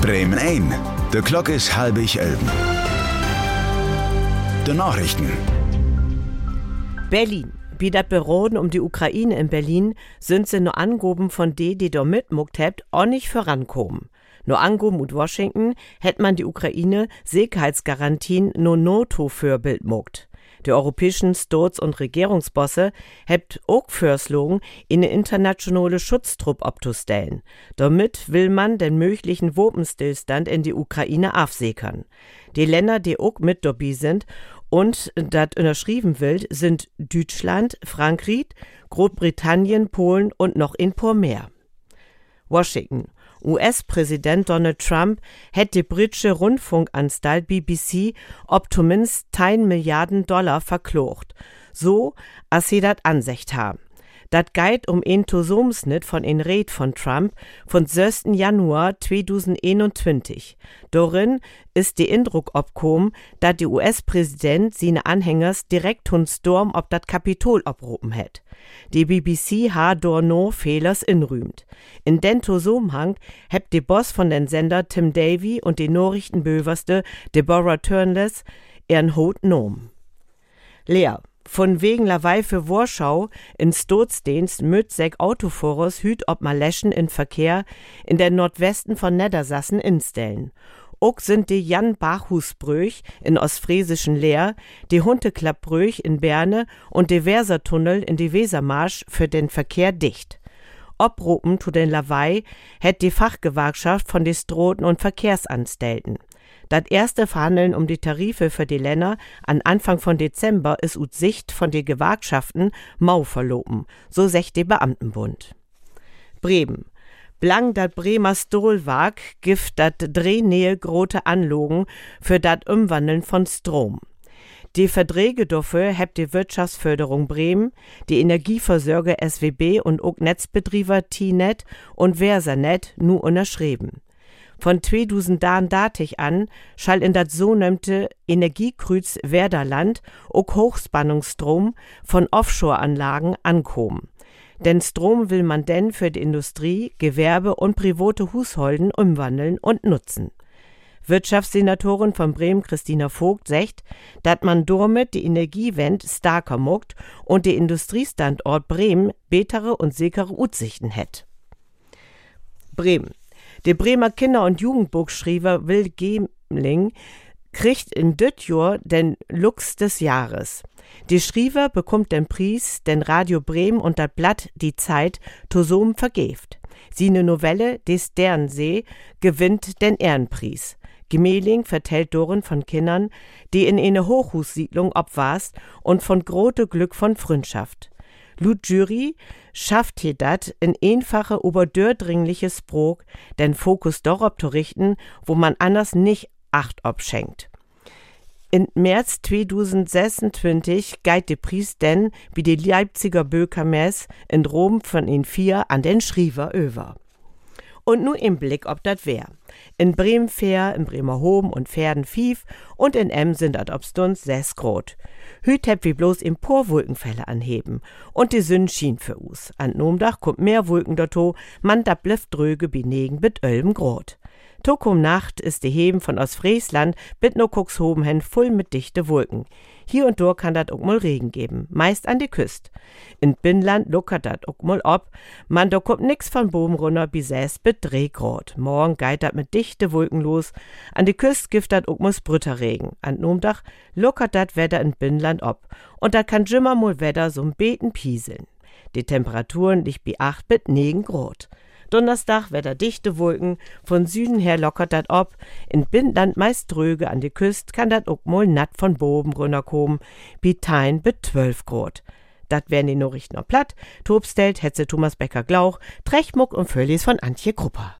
Bremen ein. De Glock is 10:30. De Nachrichten. Berlin. Wie das Beroden um die Ukraine in Berlin sind sie nur Angaben von die da mitmuckt habt, auch nicht vorankommen. Nur Angaben und Washington hätt man die Ukraine Sicherheitsgarantien nur NATO für Bild muckt. Die europäischen Staats- und Regierungsbosse hebt auch vorschlagen, in eine internationale Schutztrupp abzustellen. Damit will man den möglichen Waffenstillstand in die Ukraine aufsichern. Die Länder, die auch mit dabei sind und das unterschrieben will, sind Deutschland, Frankreich, Großbritannien, Polen und noch ein paar mehr. Washington. US-Präsident Donald Trump hätte die britische Rundfunkanstalt BBC ob zumindest $10 Milliarden verklocht. So, als sie das Ansicht haben. Dat geht um ein Tosumsnit von ein Red von Trump von 6. Januar 2021. Darin ist die Eindruck obkommen, dat die US-Präsident seine Anhängers direkt hun Sturm ob dat Kapitol obrufen hätt. Die BBC hat dor no Fehlers inrühmt. In den Zusammenhang hebt die Boss von den Sender Tim Davy und die Nachrichtenböverste Deborah Turnless ihren Hut nom. Leer. Von wegen Lawei für Warschau in Staatsdienst mit 6 Autofahrers hüt ob mal Läschen in Verkehr in der Nordwesten von Niedersassen instellen. Auch sind die Jan-Bachhus-Brüch in Ostfriesischen Leer, die Hunteklapp-Brüch in Berne und die Wesertunnel in die Wesermarsch für den Verkehr dicht. Obrupen zu den Lawei hätt die Fachgewerkschaft von die Stroten und Verkehrsanstellten. Das erste Verhandeln um die Tarife für die Länder an Anfang von Dezember ist ut Sicht von den Gewerkschaften mau verlopen, so secht der Beamtenbund. Bremen. Blang dat Bremer Stolwerk gift dat Drehnähe grote Anlogen für dat Umwandeln von Strom. Die Verträge dafür hebt die Wirtschaftsförderung Bremen, die Energieversorger SWB und auch Netzbetrieber T-Net und Versanet nu unterschrieben. Von 2030 an schall in dat sogenannte Energiekrüz Werderland auch Hochspannungsstrom von Offshore-Anlagen ankommen. Denn Strom will man denn für die Industrie, Gewerbe und private Haushalten umwandeln und nutzen. Wirtschaftssenatorin von Bremen Christina Vogt sagt, dass man damit die Energiewende starker muckt und die Industriestandort Bremen bessere und sichere Aussichten hätt. Bremen. Der Bremer Kinder- und Jugendbuchschreiber Will Gemling kriegt in dit Jahr den Lux des Jahres. Die Schreiber bekommt den Preis, den Radio Bremen und das Blatt Die Zeit zusammen vergeft. Seine Novelle Die Sternsee gewinnt den Ehrenpreis. Gemeling vertellt Doren von Kindern, die in eine Hochhussiedlung obwarst und von grote Glück von Freundschaft. Laut Jury schafft hier dat in einfache, oberdürdringliches Sprog, den Fokus darauf zu richten, wo man anders nicht Acht obschenkt. In März 2026 geht der Preis denn wie die Leipziger Bökermess in Rom von den 4 an den Schriever über. Und nur im Blick ob dat wär. In Bremen fair, in Bremerhoven und Pferden 5 und in Emm sind dat obstunds 6 Grad. Hüt heb wie bloß im Wolkenfälle anheben. Und die Sünn schien für us. An Nomdach kommt mehr Wolken dato, man da blifft dröge bi negen bit 11 Grad. Tokum Nacht ist die Heben von Ostfriesland bit no Cuxhoven hen voll mit dichte Wolken. Hier und dort kann dat auch mal Regen geben, meist an die Küst. In Binnland luckert dat auch mal ob, man da kommt nix von Boben runter bis 6 bit 3 Grad. Morgen geht dat mit dichte Wolken los, an die Küst gibt dat auch mal Sprütterregen. An Nomdach luckert dat Wetter in Binnland ob und dat kann jimmer mal Wetter so'n beten pieseln. Die Temperaturen liegt bi 8 bit 9 Grad. Donnerstag Wetter dichte Wolken, von Süden her lockert dat ob, in Binnland meist dröge, an die Küst kann dat auch mal natt von Boben runterkommen, bi 10 bit 12 Grad. Dat wären die Nachrichten noch platt, Tobstellt, Hetze Thomas Becker-Glauch, Trechmuck und Völlis von Antje Krupper.